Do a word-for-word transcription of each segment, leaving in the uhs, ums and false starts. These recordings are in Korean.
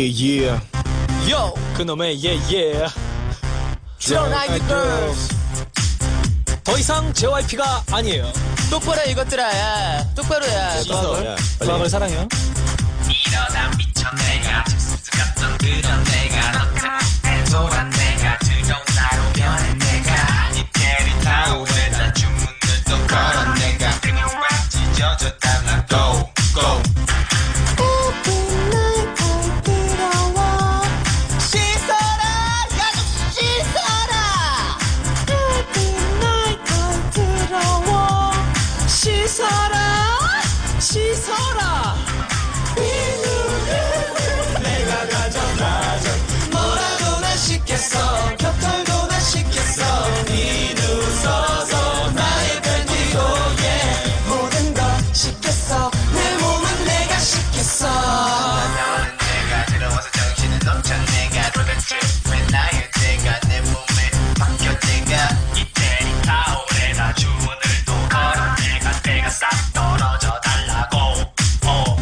yeah yeah. Yo, 그놈의 yeah yeah. 드러나이 girls. 더 이상 제이와이피가 아니에요. 똑바로 이것들아, 야. 똑바로 야. 씻어, 야, 과학을 사랑해요. 이러다 미쳐 내가 집수수 같던 그런 내가 너한테 돌아 내가 두려운 나로 변해 내가 이태리 타올에다 주문을 또 걸어 내가 그냥 막 찢어져 달라 go go. 씻어라 씻어라 내가 가져가죠 뭐라도 난 씻겠어 곁털도 난 씻겠어 비누서서 나의 팬티도 yeah 모든 걸 씻겠어 내 몸은 내가 씻겠어 너는 내가 들어와서 정신을 놓쳐 내가 도대체 왜 나의 때가 내 몸에 바뀌어 내가 이태리 타올에다 주문을 또 걸어 내가 때가 싹 떨어져 달라고 어.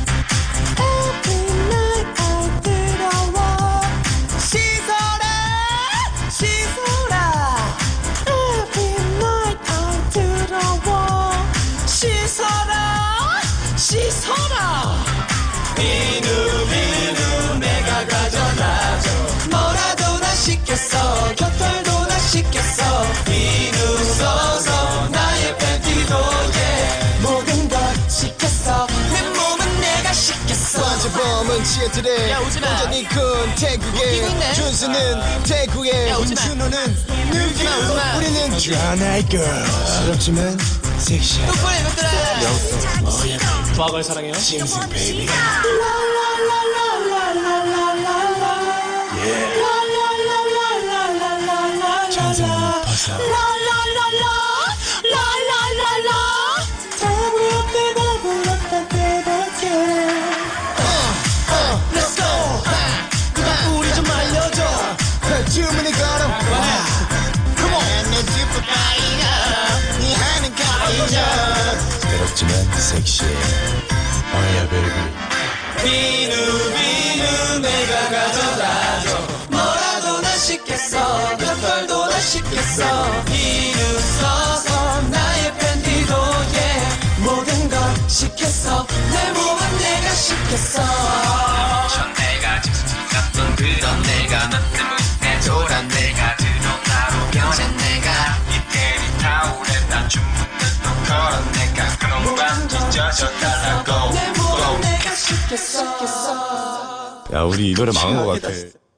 씻어라 비누 비누 내가 가져다줘 뭐라도 난 씻겠어 곁털도 난 씻겠어 비누 써서 나의 팬티도 yeah 모든 걸 씻겠어 내 몸은 내가 씻겠어 범은 시애틀에 야, 오지마. 완전히 큰 태국에 웃기고 있네. 준수는 태국에 야, 오지마. 준호는 오지마, 오지마. 우리는 드라나이 girl 어렵지만 섹시한 똑바로 이것들아. 과학을 사랑해요. 싱싱 베이비 천상 벗어 Let's go 그만 우리 좀 알려줘 주문이 걸어 Come on 내 짚어 가이냐 네 하는 가이냐 어렵지만 섹시해 어야 베이비 비누 비누 내가 가져다줘 뭐라도 난 씻겠어 곁털도 난 씻겠어 비누 써서 나의 팬티도 yeah 모든 걸 씻겠어 내 몸은 내가 씻겠어 전 내가 집수수 같던 그런 내가 너 때문에 돌아 내가 들어온 나로 변해 내가 이태리 타올에다 주문을 또 걸어 내가 그놈만 찢어져 달라고 야 우리 이 노래 망한 것 같아